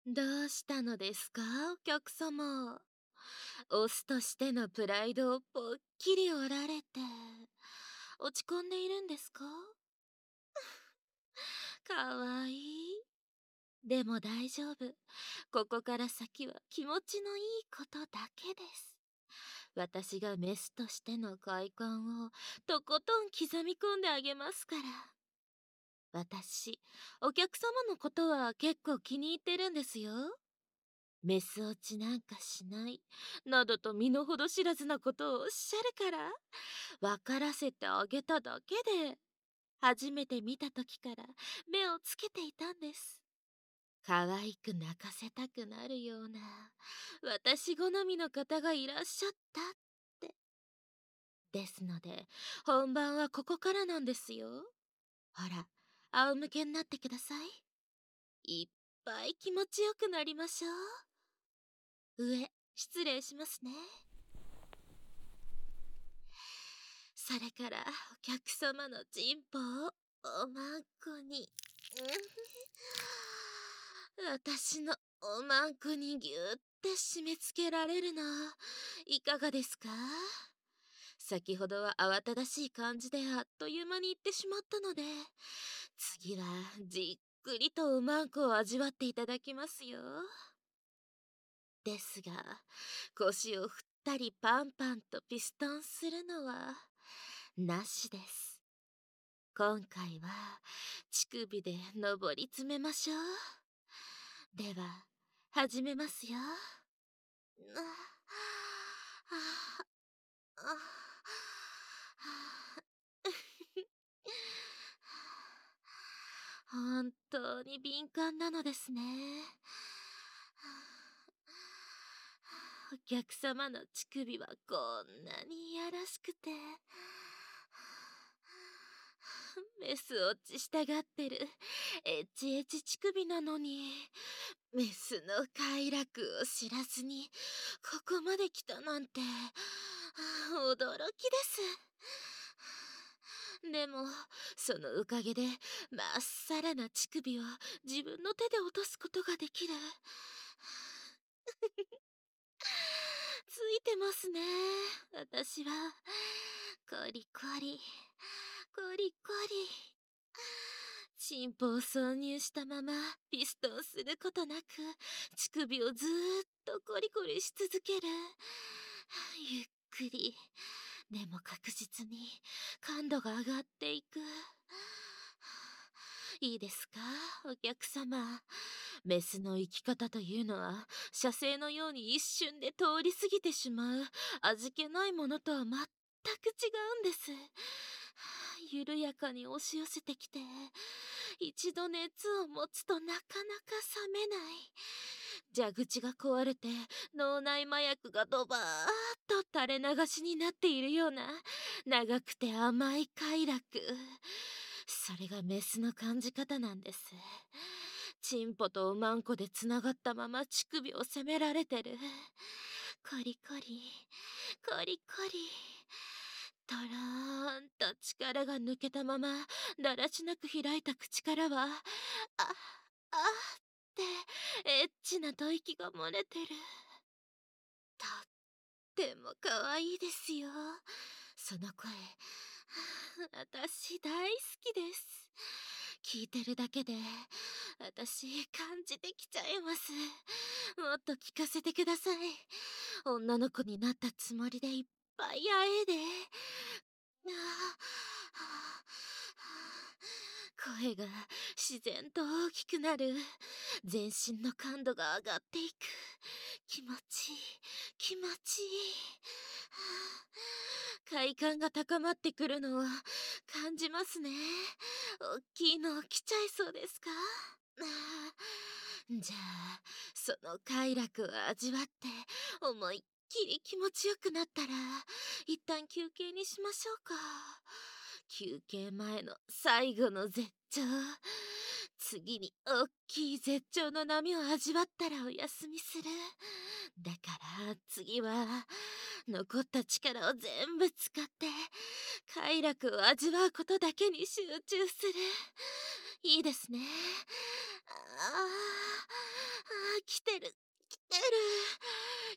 どうしたのですか、お客様。オスとしてのプライドをぽっきり折られて、落ち込んでいるんですか？かわいい。でも大丈夫。ここから先は気持ちのいいことだけです。私がメスとしての快感をとことん刻み込んであげますから。私、お客様のことは結構気に入ってるんですよ。メス落ちなんかしないなどと身の程知らずなことをおっしゃるから分からせてあげただけで、初めて見た時から目をつけていたんです。可愛く泣かせたくなるような私好みの方がいらっしゃったって。ですので本番はここからなんですよ。ほら、仰向けになってください。いっぱい気持ちよくなりましょう。上、失礼しますね。それからお客様のチンポをおまんこに、私のおまんこにぎゅって締め付けられるのいかがですか？先ほどは慌ただしい感じであっという間に行ってしまったので、次はじっくりとおまんこを味わっていただきますよ。ですが、腰を振ったりパンパンとピストンするのはなしです。今回は乳首で上り詰めましょう。では始めますよ。本当に敏感なのですね。お客様の乳首はこんなにいやらしくて、メス落ちしたがってるエッチエチ乳首なのに、メスの快楽を知らずにここまで来たなんて驚きです。でもそのおかげでまっさらな乳首を自分の手で落とすことができる。ついてますね、私は。コリコリコリコリ。チンポを挿入したままピストンすることなく乳首をずーっとコリコリし続ける。ゆっくりでも確実に感度が上がっていく。いいですか、お客様。メスの生き方というのは射精のように一瞬で通り過ぎてしまう味気ないものとは全く違うんです。緩やかに押し寄せてきて、一度熱を持つとなかなか冷めない。蛇口が壊れて脳内麻薬がドバーッと垂れ流しになっているような長くて甘い快楽。それがメスの感じ方なんです。チンポとおまんこでつながったまま乳首を責められてる。コリコリコリコリ。とろーんと力が抜けたままだらしなく開いた口からは、ああってエッチな吐息が漏れてる。とっても可愛いですよ、その声。私大好きです。聞いてるだけで私感じてきちゃいます。もっと聞かせてください。女の子になったつもりでいっぱいあえで。声が自然と大きくなる。全身の感度が上がっていく。気持ちいい気持ちいい。快感が高まってくるのを感じますね。おっきいの来ちゃいそうですか？じゃあその快楽を味わって思いっきり気持ちよくなったら一旦休憩にしましょうか。休憩前の最後の絶頂。次におっきい絶頂の波を味わったらお休みする。だから次は残った力を全部使って快楽を味わうことだけに集中する。いいですね。ああ、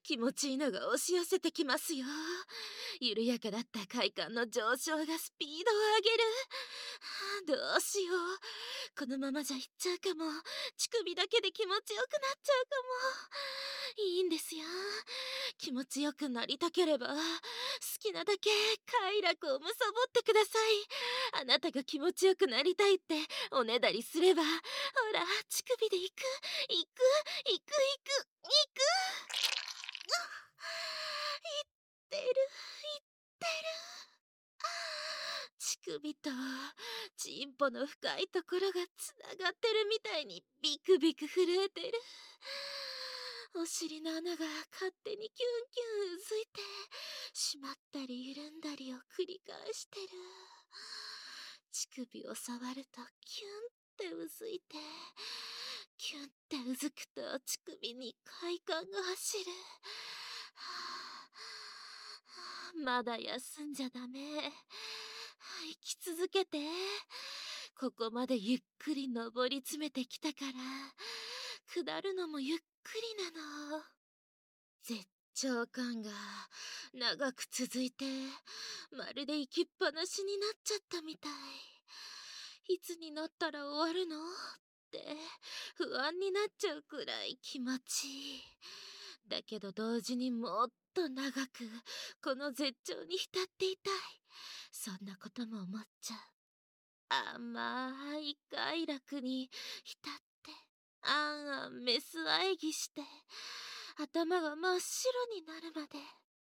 気持ちいいのが押し寄せてきますよ。緩やかだった快感の上昇がスピードを上げる。どうしよう。このままじゃいっちゃうかも。乳首だけで気持ちよくなっちゃうかも。いいんですよ。気持ちよくなりたければ、好きなだけ快楽をむさぼってください。あなたが気持ちよくなりたいっておねだりすれば、ほら、乳首で行く、行く、行く、行く、行く。行ってる、行ってる。乳首とチンポの深いところがつながってるみたいにビクビク震えてる。お尻の穴が勝手にキュンキュンうずいてしまったり緩んだりを繰り返してる。乳首を触るとキュンってうずいて、キュンってうずくと乳首に快感が走る。まだ休んじゃダメ。生き続けて。ここまでゆっくり登り詰めてきたから、下るのもゆっくりなの。絶頂感が長く続いて、まるで行きっぱなしになっちゃったみたい。いつになったら終わるのって不安になっちゃうくらい気持ちいい。だけど同時にもっと長くこの絶頂に浸っていたい。そんなことも思っちゃう。甘い快楽に浸って、あんあんメス喘ぎして、頭が真っ白になるまで。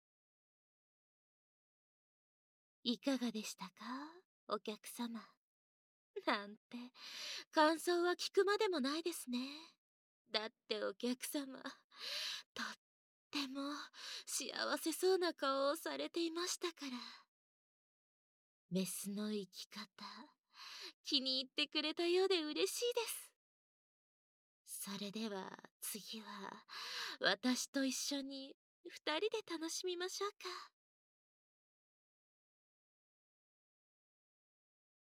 いかがでしたか、お客様。なんて、感想は聞くまでもないですね。だってお客様、とっても幸せそうな顔をされていましたから。メスの生き方、気に入ってくれたようで嬉しいです。それでは次は私と一緒に二人で楽しみましょうか。